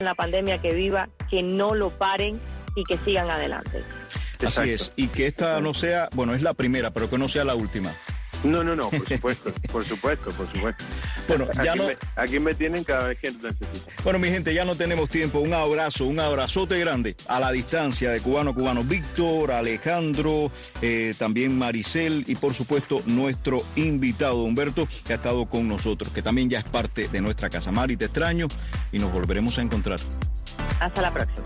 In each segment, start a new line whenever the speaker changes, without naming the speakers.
la pandemia que viva, que no lo paren y que sigan adelante.
Exacto. Así es, y que esta no sea, bueno, es la primera, pero que no sea la última.
No, por supuesto, por supuesto.
Bueno, ya
aquí me tienen cada vez que necesito.
Bueno, mi gente, ya no tenemos tiempo. Un abrazote grande a la distancia de Cubano a Cubano. Víctor, Alejandro, también Maricel y por supuesto nuestro invitado Humberto, que ha estado con nosotros, que también ya es parte de nuestra casa. Mari, te extraño y nos volveremos a encontrar.
Hasta la próxima.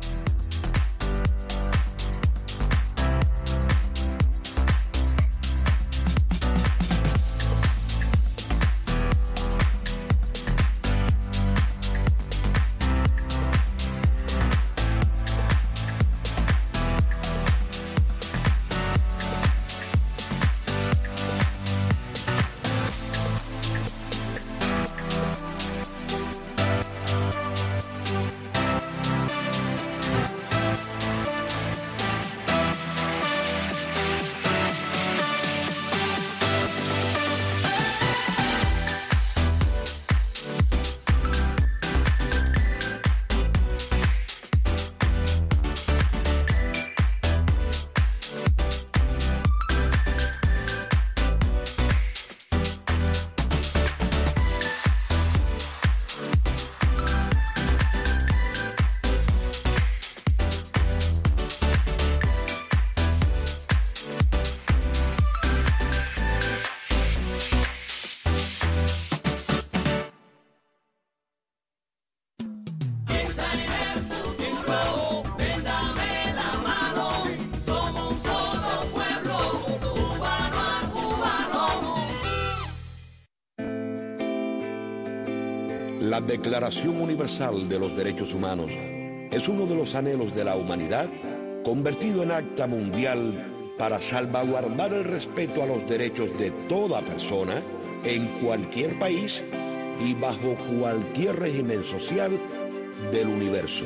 La Declaración Universal de los Derechos Humanos es uno de los anhelos de la humanidad convertido en acta mundial para salvaguardar el respeto a los derechos de toda persona en cualquier país y bajo cualquier régimen social del universo.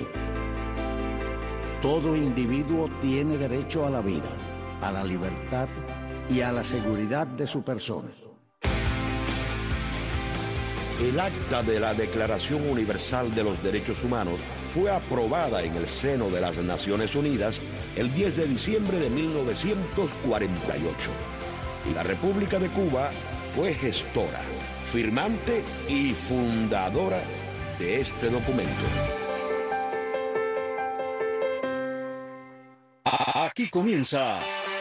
Todo individuo tiene derecho a la vida, a la libertad y a la seguridad de su persona.
El acta de la Declaración Universal de los Derechos Humanos fue aprobada en el seno de las Naciones Unidas el 10 de diciembre de 1948. Y la República de Cuba fue gestora, firmante y fundadora de este documento.
Aquí comienza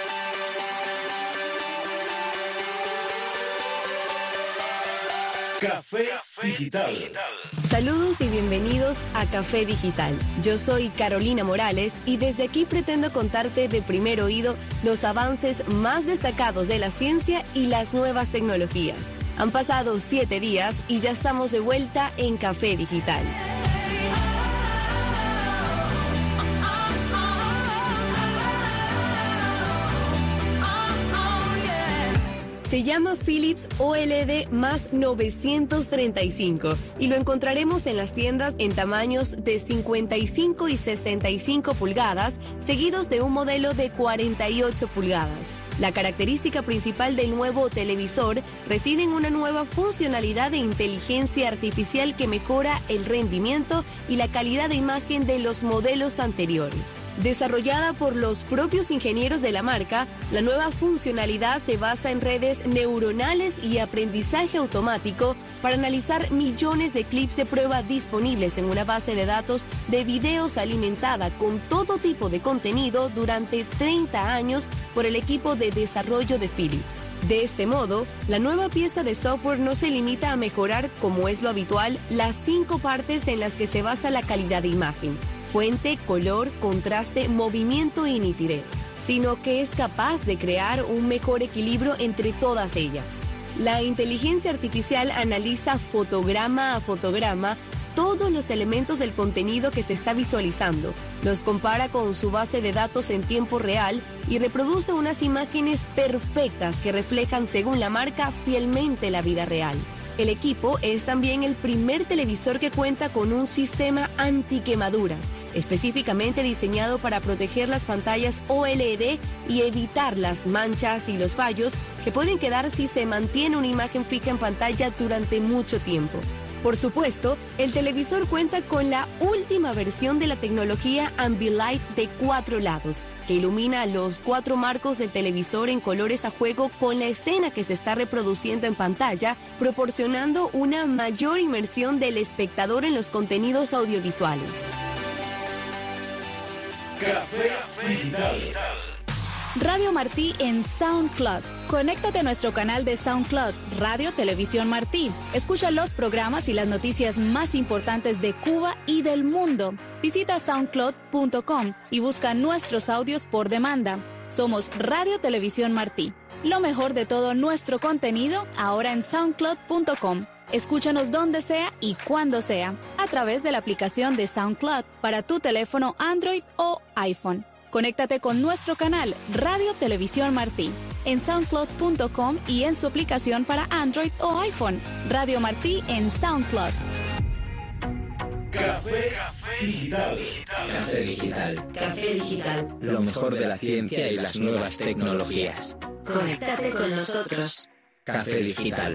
Café Digital.
Saludos y bienvenidos a Café Digital. Yo soy Carolina Morales y desde aquí pretendo contarte de primer oído los avances más destacados de la ciencia y las nuevas tecnologías. Han pasado 7 días y ya estamos de vuelta en Café Digital. Se llama Philips OLED más 935 y lo encontraremos en las tiendas en tamaños de 55 y 65 pulgadas, seguidos de un modelo de 48 pulgadas. La característica principal del nuevo televisor reside en una nueva funcionalidad de inteligencia artificial que mejora el rendimiento y la calidad de imagen de los modelos anteriores. Desarrollada por los propios ingenieros de la marca, la nueva funcionalidad se basa en redes neuronales y aprendizaje automático para analizar millones de clips de prueba disponibles en una base de datos de videos alimentada con todo tipo de contenido durante 30 años por el equipo de desarrollo de Philips. De este modo, la nueva pieza de software no se limita a mejorar, como es lo habitual, las 5 partes en las que se basa la calidad de imagen: fuente, color, contraste, movimiento y nitidez, sino que es capaz de crear un mejor equilibrio entre todas ellas. La inteligencia artificial analiza fotograma a fotograma todos los elementos del contenido que se está visualizando, los compara con su base de datos en tiempo real y reproduce unas imágenes perfectas que reflejan, según la marca, fielmente la vida real. El equipo es también el primer televisor que cuenta con un sistema antiquemaduras, específicamente diseñado para proteger las pantallas OLED y evitar las manchas y los fallos que pueden quedar si se mantiene una imagen fija en pantalla durante mucho tiempo. Por supuesto, el televisor cuenta con la última versión de la tecnología Ambilight de 4 lados, que ilumina los 4 marcos del televisor en colores a juego con la escena que se está reproduciendo en pantalla, proporcionando una mayor inmersión del espectador en los contenidos audiovisuales.
Café Digital.
Radio Martí en SoundCloud. Conéctate a nuestro canal de SoundCloud, Radio Televisión Martí. Escucha los programas y las noticias más importantes de Cuba y del mundo. Visita soundcloud.com y busca nuestros audios por demanda. Somos Radio Televisión Martí. Lo mejor de todo nuestro contenido ahora en soundcloud.com. Escúchanos donde sea y cuando sea, a través de la aplicación de SoundCloud para tu teléfono Android o iPhone. Conéctate con nuestro canal Radio Televisión Martí en soundcloud.com y en su aplicación para Android o iPhone. Radio Martí en SoundCloud.
Café Digital.
Café Digital.
Café Digital.
Lo mejor de la ciencia y las nuevas tecnologías.
Conéctate con nosotros.
Café Digital.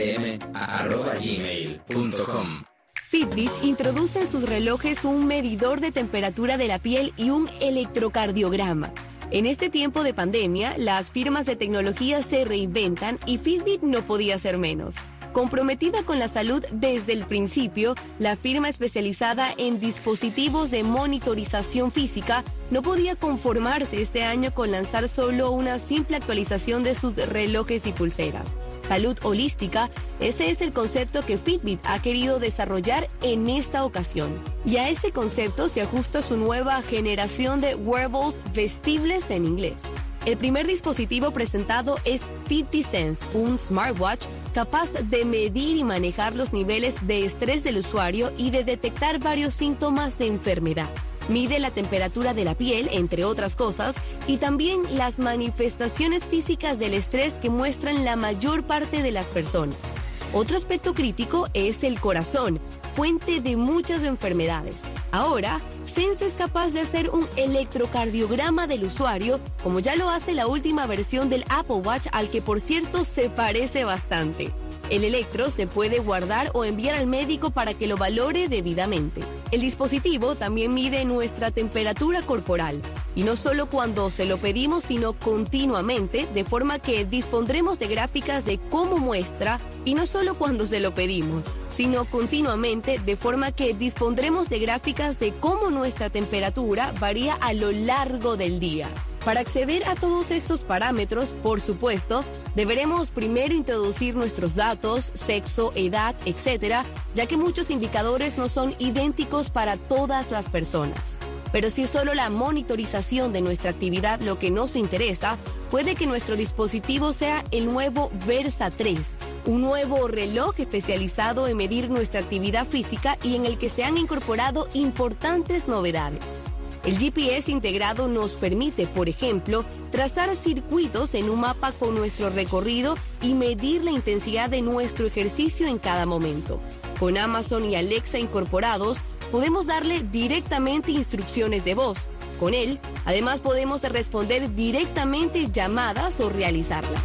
rm@gmail.com.
Fitbit introduce en sus relojes un medidor de temperatura de la piel y un electrocardiograma. En este tiempo de pandemia, las firmas de tecnología se reinventan y Fitbit no podía ser menos. Comprometida con la salud desde el principio, la firma especializada en dispositivos de monitorización física no podía conformarse este año con lanzar solo una simple actualización de sus relojes y pulseras. Salud holística, ese es el concepto que Fitbit ha querido desarrollar en esta ocasión. Y a ese concepto se ajusta su nueva generación de wearables vestibles en inglés. El primer dispositivo presentado es Fitbit Sense, un smartwatch capaz de medir y manejar los niveles de estrés del usuario y de detectar varios síntomas de enfermedad. Mide la temperatura de la piel, entre otras cosas, y también las manifestaciones físicas del estrés que muestran la mayor parte de las personas. Otro aspecto crítico es el corazón, fuente de muchas enfermedades. Ahora, Sense es capaz de hacer un electrocardiograma del usuario, como ya lo hace la última versión del Apple Watch, al que por cierto se parece bastante. El electro se puede guardar o enviar al médico para que lo valore debidamente. El dispositivo también mide nuestra temperatura corporal, y no solo cuando se lo pedimos, sino continuamente, de forma que dispondremos de gráficas de cómo muestra, y no solo cuando se lo pedimos, sino continuamente, de forma que dispondremos de gráficas de cómo nuestra temperatura varía a lo largo del día. Para acceder a todos estos parámetros, por supuesto, deberemos primero introducir nuestros datos, sexo, edad, etc., ya que muchos indicadores no son idénticos para todas las personas. Pero si es solo la monitorización de nuestra actividad lo que nos interesa, puede que nuestro dispositivo sea el nuevo Versa 3, un nuevo reloj especializado en medir nuestra actividad física y en el que se han incorporado importantes novedades. El GPS integrado nos permite, por ejemplo, trazar circuitos en un mapa con nuestro recorrido y medir la intensidad de nuestro ejercicio en cada momento. Con Amazon y Alexa incorporados, podemos darle directamente instrucciones de voz. Con él, además podemos responder directamente llamadas o realizarlas.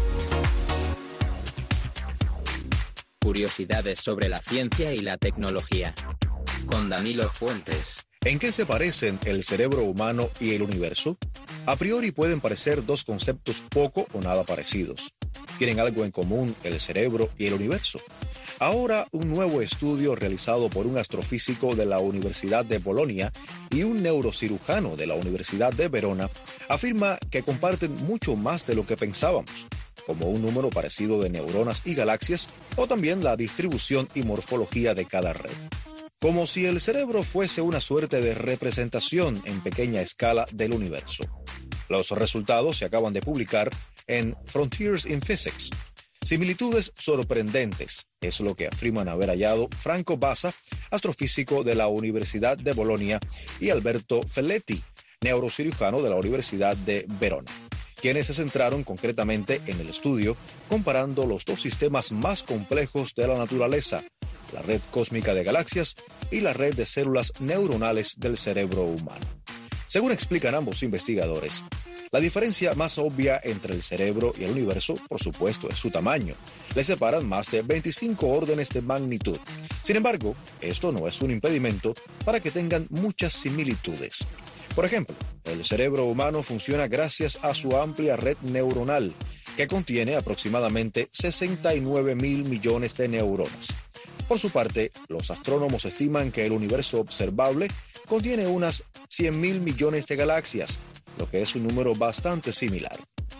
Curiosidades sobre la ciencia y la tecnología. Con Danilo Fuentes.
¿En qué se parecen el cerebro humano y el universo? A priori pueden parecer dos conceptos poco o nada parecidos. ¿Tienen algo en común el cerebro y el universo? Ahora, un nuevo estudio realizado por un astrofísico de la Universidad de Bolonia y un neurocirujano de la Universidad de Verona afirma que comparten mucho más de lo que pensábamos, como un número parecido de neuronas y galaxias, o también la distribución y morfología de cada red. Como si el cerebro fuese una suerte de representación en pequeña escala del universo. Los resultados se acaban de publicar en Frontiers in Physics. Similitudes sorprendentes, es lo que afirman haber hallado Franco Bassa, astrofísico de la Universidad de Bolonia, y Alberto Felletti, neurocirujano de la Universidad de Verona, quienes se centraron concretamente en el estudio comparando los dos sistemas más complejos de la naturaleza, la red cósmica de galaxias y la red de células neuronales del cerebro humano. Según explican ambos investigadores, La diferencia más obvia entre el cerebro y el universo, por supuesto, es su tamaño. Le separan más de 25 órdenes de magnitud. Sin embargo, esto no es un impedimento para que tengan muchas similitudes. Por ejemplo, el cerebro humano funciona gracias a su amplia red neuronal, que contiene aproximadamente 69.000 millones de neuronas. Por su parte, los astrónomos estiman que el universo observable contiene unas 100.000 millones de galaxias, lo que es un número bastante similar.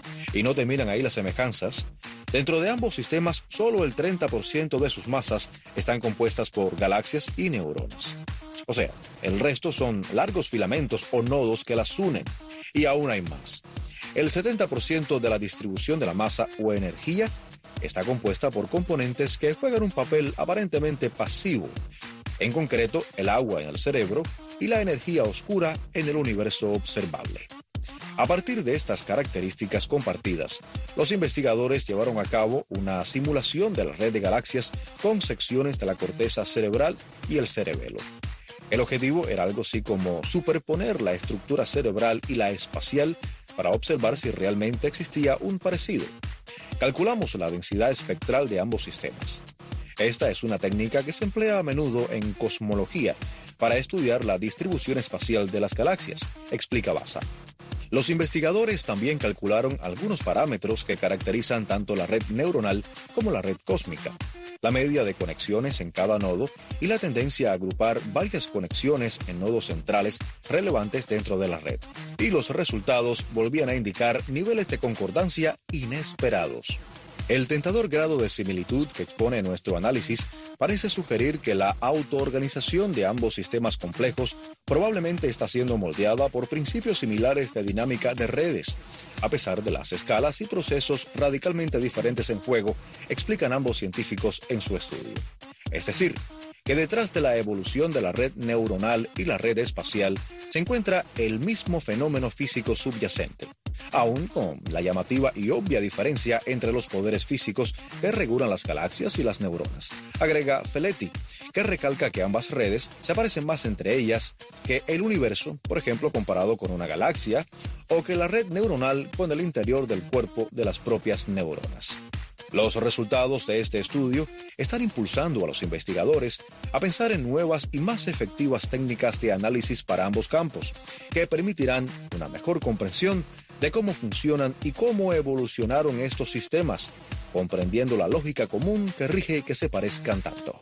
Y no terminan ahí las semejanzas. Dentro de ambos sistemas, solo el 30% de sus masas están compuestas por galaxias y neuronas. O sea, el resto son largos filamentos o nodos que las unen. Y aún hay más. El 70% de la distribución de la masa o energía está compuesta por componentes que juegan un papel aparentemente pasivo. En concreto, el agua en el cerebro y la energía oscura en el universo observable. A partir de estas características compartidas, los investigadores llevaron a cabo una simulación de la red de galaxias con secciones de la corteza cerebral y el cerebelo. El objetivo era algo así como superponer la estructura cerebral y la espacial para observar si realmente existía un parecido. Calculamos la densidad espectral de ambos sistemas. Esta es una técnica que se emplea a menudo en cosmología para estudiar la distribución espacial de las galaxias, explica Bassa. Los investigadores también calcularon algunos parámetros que caracterizan tanto la red neuronal como la red cósmica, la media de conexiones en cada nodo y la tendencia a agrupar varias conexiones en nodos centrales relevantes dentro de la red. Y los resultados volvían a indicar niveles de concordancia inesperados. El tentador grado de similitud que expone nuestro análisis parece sugerir que la autoorganización de ambos sistemas complejos probablemente está siendo moldeada por principios similares de dinámica de redes. A pesar de las escalas y procesos radicalmente diferentes en juego, explican ambos científicos en su estudio. Es decir, que detrás de la evolución de la red neuronal y la red espacial se encuentra el mismo fenómeno físico subyacente, aún con la llamativa y obvia diferencia entre los poderes físicos que regulan las galaxias y las neuronas, agrega Feletti, que recalca que ambas redes se parecen más entre ellas que el universo, por ejemplo, comparado con una galaxia, o que la red neuronal con el interior del cuerpo de las propias neuronas. Los resultados de este estudio están impulsando a los investigadores a pensar en nuevas y más efectivas técnicas de análisis para ambos campos, que permitirán una mejor comprensión de cómo funcionan y cómo evolucionaron estos sistemas, comprendiendo la lógica común que rige y que se parezcan tanto.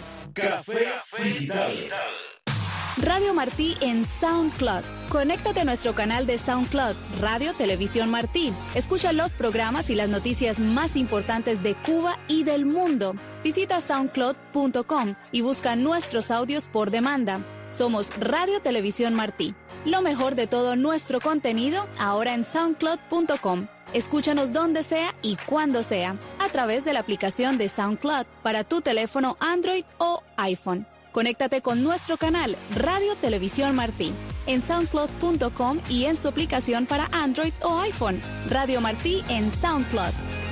Café Digital.
Radio Martí en SoundCloud. Conéctate a nuestro canal de SoundCloud, Radio Televisión Martí. Escucha los programas y las noticias más importantes de Cuba y del mundo. Visita soundcloud.com y busca nuestros audios por demanda. Somos Radio Televisión Martí. Lo mejor de todo nuestro contenido ahora en soundcloud.com. Escúchanos donde sea y cuando sea, a través de la aplicación de SoundCloud para tu teléfono Android o iPhone. Conéctate con nuestro canal Radio Televisión Martí en soundcloud.com y en su aplicación para Android o iPhone. Radio Martí en SoundCloud.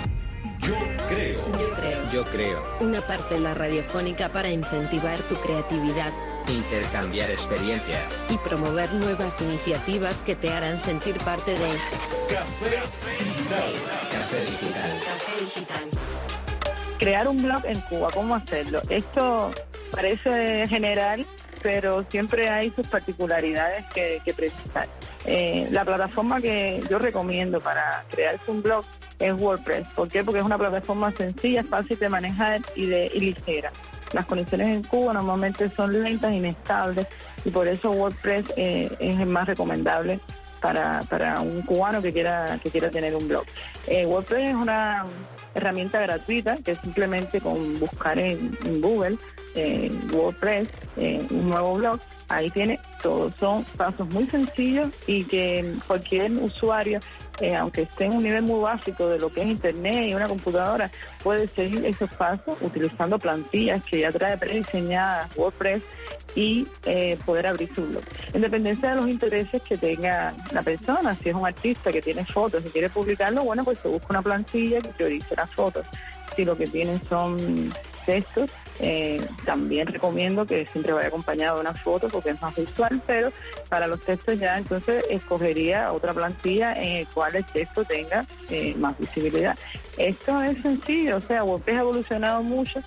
Yo creo.
Una parcela radiofónica para incentivar tu creatividad,
Intercambiar experiencias
y promover nuevas iniciativas que te harán sentir parte de
Café Digital.
Café Digital.
Café Digital.
Crear un blog en Cuba, ¿cómo hacerlo? Esto parece general, pero siempre hay sus particularidades que precisar. La plataforma que yo recomiendo para crearse un blog es WordPress. ¿Por qué? Porque es una plataforma sencilla, fácil de manejar y ligera. Las conexiones en Cuba normalmente son lentas, inestables, y por eso WordPress es el más recomendable para un cubano que quiera tener un blog. WordPress es una herramienta gratuita que simplemente con buscar en Google WordPress, un nuevo blog, ahí tiene todo. Son pasos muy sencillos y que cualquier usuario, aunque esté en un nivel muy básico de lo que es Internet y una computadora, puede seguir esos pasos utilizando plantillas que ya trae prediseñadas WordPress y poder abrir su blog. En dependencia de los intereses que tenga la persona, si es un artista que tiene fotos y quiere publicarlo, bueno, pues se busca una plantilla que priorice las fotos. Si lo que tienen son textos, También recomiendo que siempre vaya acompañado de una foto porque es más visual, pero para los textos ya entonces escogería otra plantilla en el cual el texto tenga más visibilidad. Esto es sencillo, o sea, WordPress ha evolucionado mucho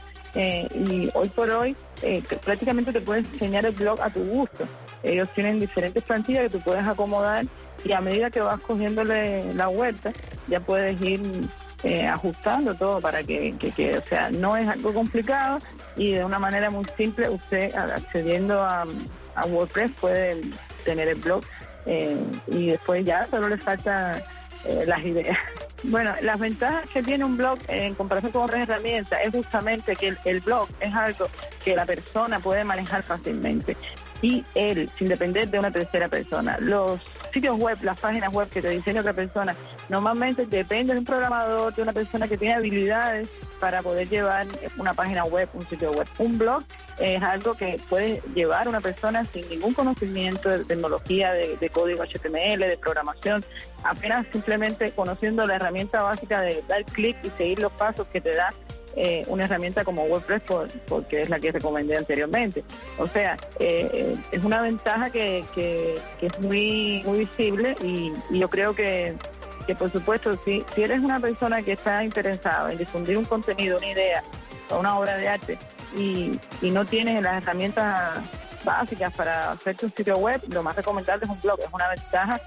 y hoy por hoy prácticamente te puedes diseñar el blog a tu gusto. Ellos tienen diferentes plantillas que tú puedes acomodar y a medida que vas cogiéndole la vuelta ya puedes ir ajustando todo para que quede. O sea, no es algo complicado y de una manera muy simple usted accediendo a WordPress puede tener el blog y después ya solo le faltan las ideas. Bueno, las ventajas que tiene un blog en comparación con otras herramientas es justamente que el blog es algo que la persona puede manejar fácilmente y él, sin depender de una tercera persona. Los sitios web, las páginas web que te diseña otra persona, normalmente depende de un programador, de una persona que tiene habilidades para poder llevar una página web, un sitio web. Un blog es algo que puede llevar una persona sin ningún conocimiento de tecnología, de código HTML, de programación, apenas simplemente conociendo la herramienta básica de dar clic y seguir los pasos que te da una herramienta como WordPress porque es la que recomendé anteriormente. O sea, es una ventaja que es muy muy visible y yo creo que por supuesto si eres una persona que está interesada en difundir un contenido, una idea o una obra de arte y no tienes las herramientas básicas para hacerte un sitio web, lo más recomendable es un blog. Es una ventaja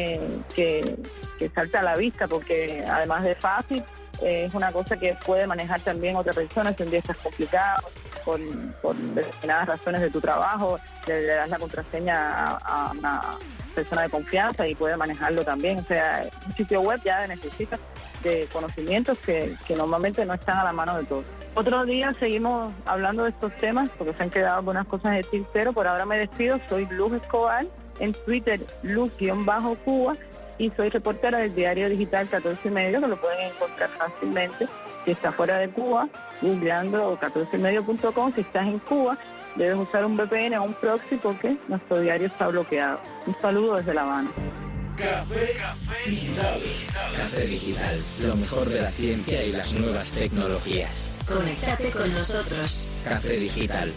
que salta a la vista porque además de fácil, es una cosa que puede manejar también otra persona si un día estás complicado por determinadas razones de tu trabajo, le das la contraseña a una persona de confianza y puede manejarlo también. O sea, un sitio web ya necesita de conocimientos que normalmente no están a la mano de todos. Otro día seguimos hablando de estos temas porque se han quedado algunas cosas en el tintero. Por ahora me despido, soy Luz Escobar, en Twitter Luz_Cuba y soy reportera del diario digital 14y medio, que lo pueden encontrar fácilmente si está fuera de Cuba, googleando 14ymedio.com. Si estás en Cuba, debes usar un VPN o un proxy porque nuestro diario está bloqueado. Un saludo desde La Habana.
Café Digital.
Café Digital, lo mejor de la ciencia y las nuevas tecnologías.
Conéctate con nosotros.
Café Digital,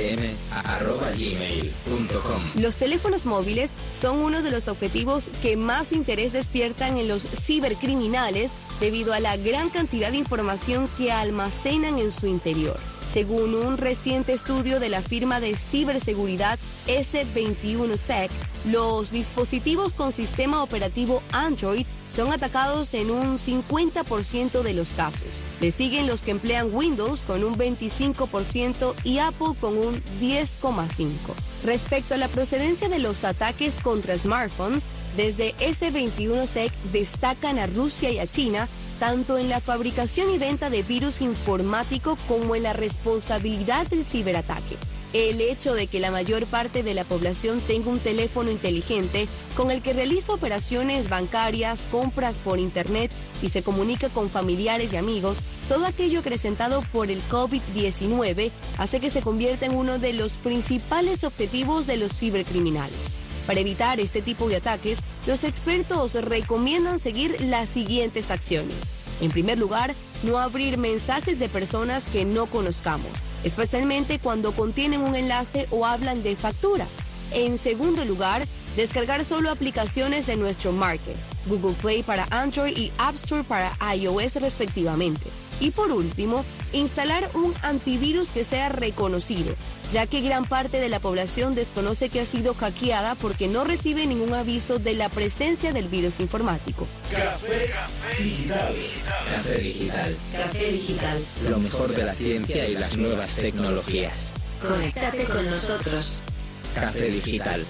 rm@gmail.com.
Los teléfonos móviles son uno de los objetivos que más interés despiertan en los cibercriminales debido a la gran cantidad de información que almacenan en su interior. Según un reciente estudio de la firma de ciberseguridad S21Sec, los dispositivos con sistema operativo Android son atacados en un 50% de los casos. Le siguen los que emplean Windows con un 25% y Apple con un 10,5%. Respecto a la procedencia de los ataques contra smartphones, desde S21Sec destacan a Rusia y a China tanto en la fabricación y venta de virus informático como en la responsabilidad del ciberataque. El hecho de que la mayor parte de la población tenga un teléfono inteligente con el que realiza operaciones bancarias, compras por internet y se comunica con familiares y amigos, todo aquello acrecentado por el COVID-19 hace que se convierta en uno de los principales objetivos de los cibercriminales. Para evitar este tipo de ataques, los expertos recomiendan seguir las siguientes acciones. En primer lugar, no abrir mensajes de personas que no conozcamos, especialmente cuando contienen un enlace o hablan de facturas. En segundo lugar, descargar solo aplicaciones de nuestro market, Google Play para Android y App Store para iOS respectivamente. Y por último, instalar un antivirus que sea reconocido, ya que gran parte de la población desconoce que ha sido hackeada porque no recibe ningún aviso de la presencia del virus informático.
Café Digital.
Café Digital,
Café Digital,
lo mejor de la ciencia y las nuevas tecnologías.
conéctate con nosotros.
Café Digital,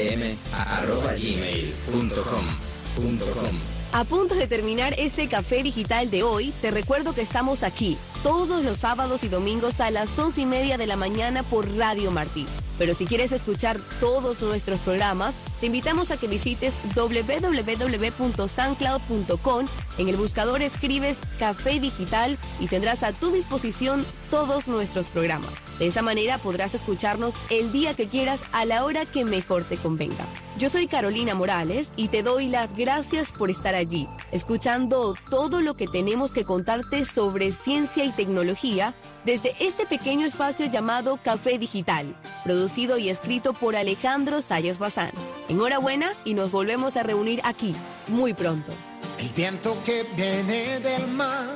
rm@gmail.com.
A punto de terminar este Café Digital de hoy, te recuerdo que estamos aquí todos los sábados y domingos a las 11:30 de la mañana por Radio Martí. Pero si quieres escuchar todos nuestros programas, te invitamos a que visites www.soundcloud.com. En el buscador escribes Café Digital y tendrás a tu disposición todos nuestros programas. De esa manera podrás escucharnos el día que quieras a la hora que mejor te convenga. Yo soy Carolina Morales y te doy las gracias por estar allí, escuchando todo lo que tenemos que contarte sobre ciencia y tecnología desde este pequeño espacio llamado Café Digital, producido y escrito por Alejandro Sayas Bazán. Enhorabuena y nos volvemos a reunir aquí muy pronto.
El viento que viene del mar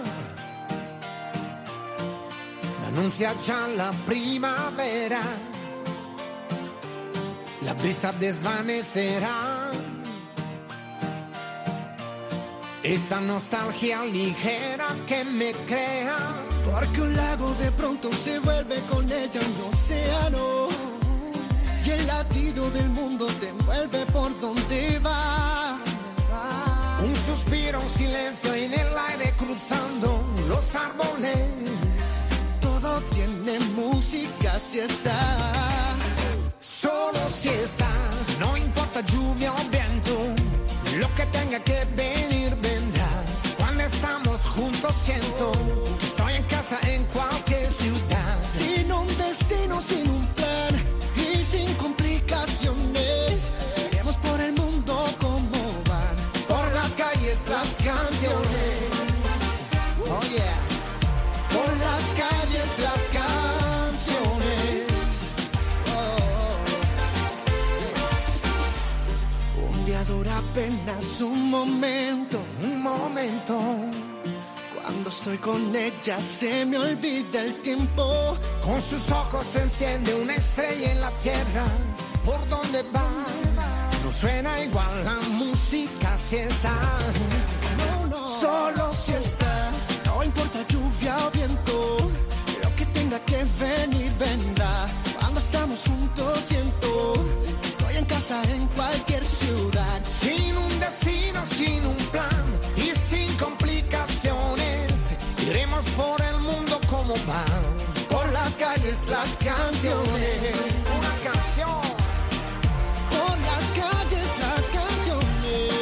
anuncia ya la primavera. La brisa desvanecerá esa nostalgia ligera que me crea,
porque un lago de pronto se vuelve con ella un océano, y el latido del mundo te envuelve por donde va.
Un suspiro, un silencio en el aire cruzando los árboles.
Todo tiene música si está,
solo si está. No importa lluvia o viento, lo que tenga que venir vendrá. Cuando estamos juntos siento que estoy en casa en cualquier ciudad.
Sin un destino, sin un plan y sin complicaciones, iremos por el mundo como van,
por las calles, las canciones. Oh yeah.
Por las calles, las canciones. Oh. Un día dura apenas un momento. Cuando estoy con ella se me olvida el tiempo.
Con sus ojos se enciende una estrella en la tierra. ¿Por dónde va? No suena igual la música si está.
No. Solo si está. No importa lluvia o viento, lo que tenga que venir vendrá. Cuando estamos juntos siento que estoy en casa en cualquier ciudad.
Sin un destino, sin un plan y sin complicaciones, iremos por el mundo como van.
Por las calles, las canciones.
Una canción.
Por las calles, las canciones.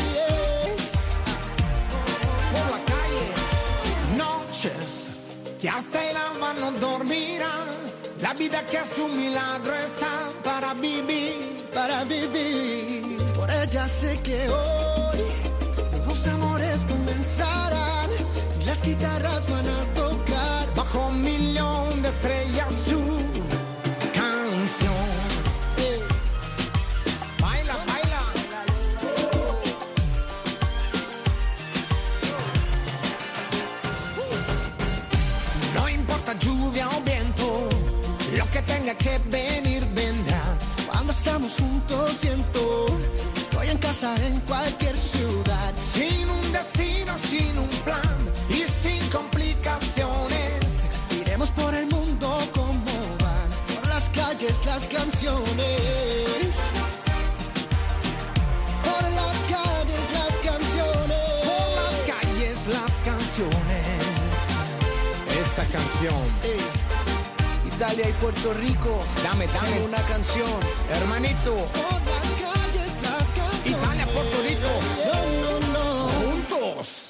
Por la calle. Noches que hasta el alma no dormirá. La vida que es un milagro está para vivir.
Para vivir. Por ella sé que hoy nuevos amores comenzarán. Y las guitarras van a tocar
bajo un millón de estrellas su canción. Baila, baila. No importa lluvia o viento, lo que tenga que venir vendrá.
Cuando estamos juntos siento que estoy en casa en cualquier ciudad.
Sin un destino, sin un plan y sin complicaciones,
iremos por el mundo como van. Por las calles, las canciones. Por las calles, las canciones.
Por las calles, las canciones. Esta canción.
Italia y Puerto Rico.
Dame
una canción.
Hermanito.
Por las calles, las canciones.
Italia, Puerto Rico.
No.
Juntos.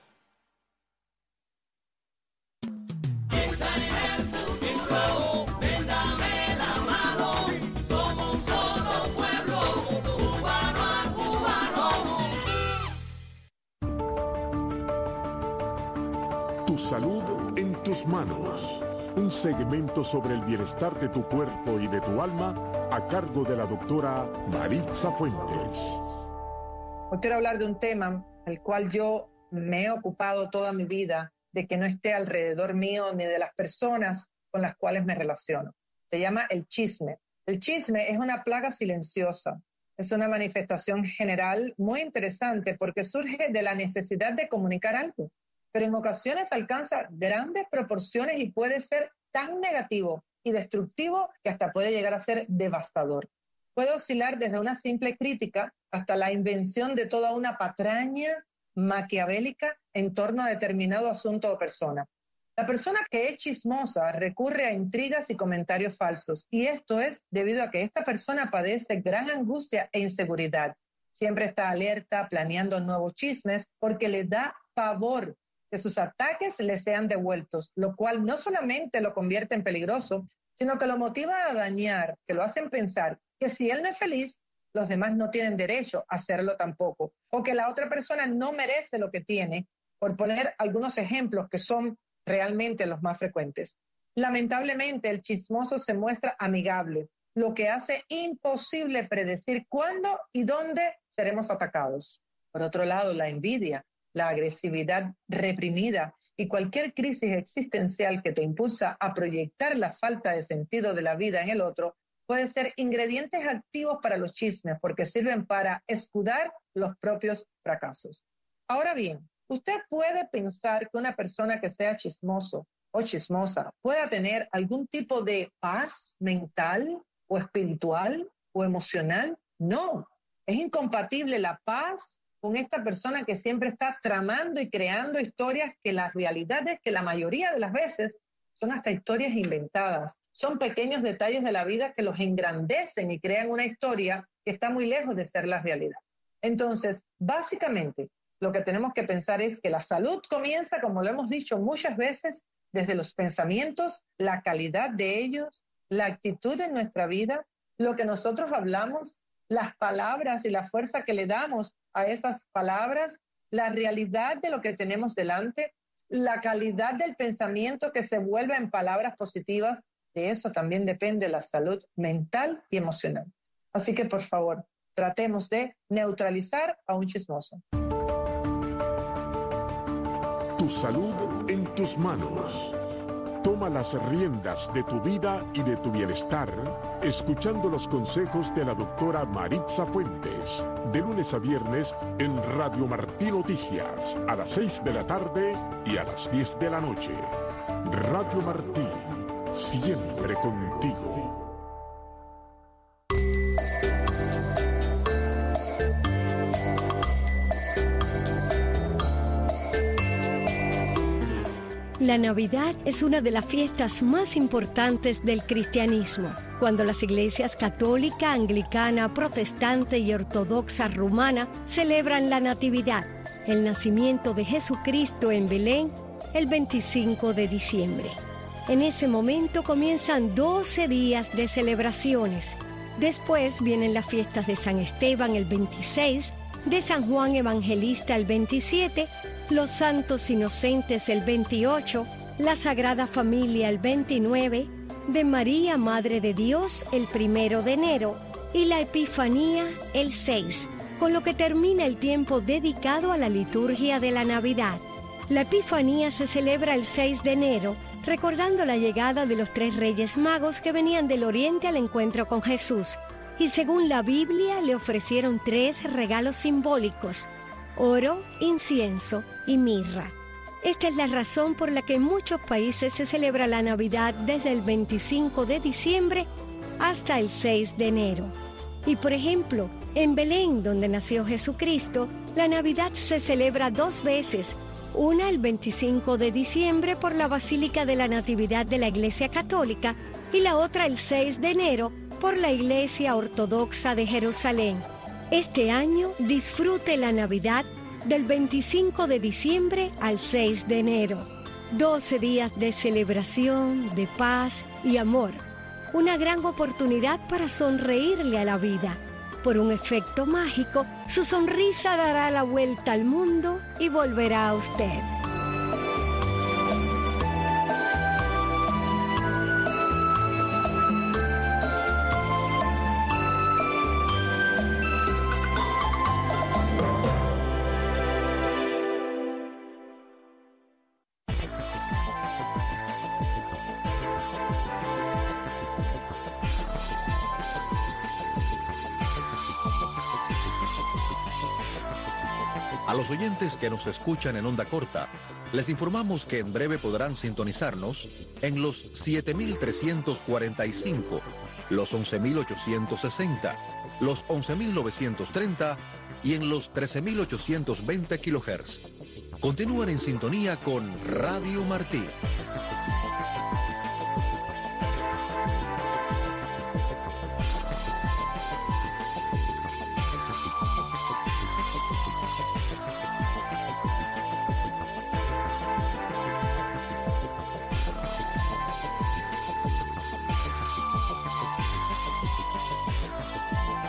Tu salud en tus manos. Un segmento sobre el bienestar de tu cuerpo y de tu alma a cargo de la doctora Maritza Fuentes.
Hoy quiero hablar de un tema al cual yo me he ocupado toda mi vida, de que no esté alrededor mío ni de las personas con las cuales me relaciono. Se llama el chisme. El chisme es una plaga silenciosa. Es una manifestación general muy interesante porque surge de la necesidad de comunicar algo, pero en ocasiones alcanza grandes proporciones y puede ser tan negativo y destructivo que hasta puede llegar a ser devastador. Puede oscilar desde una simple crítica hasta la invención de toda una patraña maquiavélica en torno a determinado asunto o persona. La persona que es chismosa recurre a intrigas y comentarios falsos, y esto es debido a que esta persona padece gran angustia e inseguridad. Siempre está alerta, planeando nuevos chismes, porque le da pavor que sus ataques le sean devueltos, lo cual no solamente lo convierte en peligroso, sino que lo motiva a dañar, que lo hacen pensar que si él no es feliz, los demás no tienen derecho a hacerlo tampoco, o que la otra persona no merece lo que tiene, por poner algunos ejemplos que son realmente los más frecuentes. Lamentablemente, el chismoso se muestra amigable, lo que hace imposible predecir cuándo y dónde seremos atacados. Por otro lado, la envidia, la agresividad reprimida y cualquier crisis existencial que te impulsa a proyectar la falta de sentido de la vida en el otro puede ser ingredientes activos para los chismes porque sirven para escudar los propios fracasos. Ahora bien, usted puede pensar que una persona que sea chismoso o chismosa pueda tener algún tipo de paz mental o espiritual o emocional. No, es incompatible la paz con esta persona que siempre está tramando y creando historias que la realidad es que la mayoría de las veces son hasta historias inventadas. Son pequeños detalles de la vida que los engrandecen y crean una historia que está muy lejos de ser la realidad. Entonces, básicamente, lo que tenemos que pensar es que la salud comienza, como lo hemos dicho muchas veces, desde los pensamientos, la calidad de ellos, la actitud en nuestra vida, lo que nosotros hablamos, las palabras y la fuerza que le damos a esas palabras, la realidad de lo que tenemos delante, la calidad del pensamiento que se vuelve en palabras positivas. De eso también depende la salud mental y emocional. Así que, por favor, tratemos de neutralizar a un chismoso.
Tu salud en tus manos. Toma las riendas de tu vida y de tu bienestar, escuchando los consejos de la doctora Maritza Fuentes, de lunes a viernes en Radio Martí Noticias, a las 6 de la tarde y a las 10 de la noche. Radio Martí, siempre contigo.
La Navidad es una de las fiestas más importantes del cristianismo. Cuando las iglesias católica, anglicana, protestante y ortodoxa rumana celebran la Natividad, el nacimiento de Jesucristo en Belén, el 25 de diciembre. En ese momento comienzan 12 días de celebraciones. Después vienen las fiestas de San Esteban el 26, de San Juan Evangelista el 27, los Santos Inocentes el 28, la Sagrada Familia el 29, de María Madre de Dios el 1 de enero y la Epifanía el 6, con lo que termina el tiempo dedicado a la liturgia de la Navidad. La Epifanía se celebra el 6 de enero, recordando la llegada de los 3 Reyes Magos que venían del Oriente al encuentro con Jesús. Y según la Biblia, le ofrecieron 3 regalos simbólicos: oro, incienso y mirra. Esta es la razón por la que en muchos países se celebra la Navidad desde el 25 de diciembre hasta el 6 de enero. Y por ejemplo, en Belén, donde nació Jesucristo, la Navidad se celebra 2 veces, una el 25 de diciembre por la Basílica de la Natividad de la Iglesia Católica y la otra el 6 de enero por la Iglesia Ortodoxa de Jerusalén. Este año disfrute la Navidad del 25 de diciembre al 6 de enero. 12 días de celebración, de paz y amor. Una gran oportunidad para sonreírle a la vida. Por un efecto mágico, su sonrisa dará la vuelta al mundo y volverá a usted.
A los oyentes que nos escuchan en onda corta, les informamos que en breve podrán sintonizarnos en los 7.345, los 11.860, los 11.930 y en los 13.820 kHz. Continúen en sintonía con Radio Martí.